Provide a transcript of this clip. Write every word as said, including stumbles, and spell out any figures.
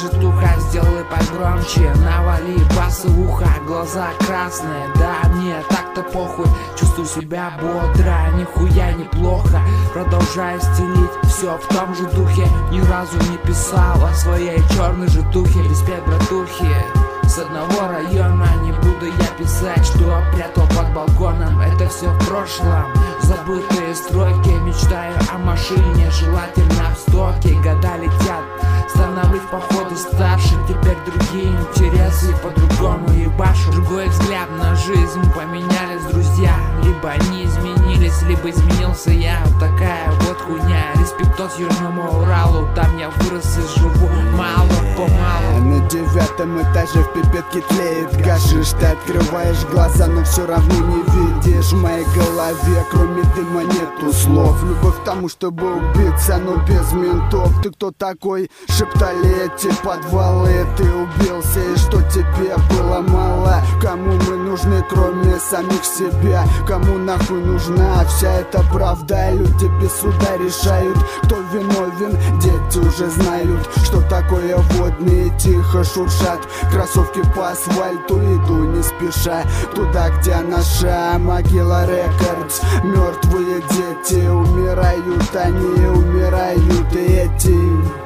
житуха, сделай погромче, навали басы в ухо, глаза красные. Да, мне так-то похуй, чувствую себя бодро, нихуя неплохо. Продолжаю стелить все в том же духе, ни разу не писал о своей черной житухе. Респект, братухи, с одного района. Не буду я писать, что прятал под балконом. Это все в прошлом, забытые строки. Мечтаю о машине, желательно в стоке. Года летят, становлюсь походу старше. Теперь другие интересы, по-другому ебашу. Другой взгляд на жизнь, поменялись друзья. Либо они изменились, либо изменился я. Вот такая вот хуйня. Респектос Южному Уралу, там я вырос и живу мало-помалу. На девятом этаже в пипетке тлеет гашиш. Ты открываешь глаза, но все равно не видишь. В моей голове кроме дыма нету слов. Любовь к тому, чтобы убиться, но без ментов. Ты кто такой? Шептали эти подвалы. Ты убился, и что тебе было мало? Кому мы нужны, кроме самих себя? Кому нахуй нужна вся эта правда? Люди без суда решают, кто виновен. Дети уже знают, что такое водные тихо шуршат. Кроссовки по асфальту, иду не спеша туда, где наша могила рекордс. Мертвые дети умирают, они умирают, и эти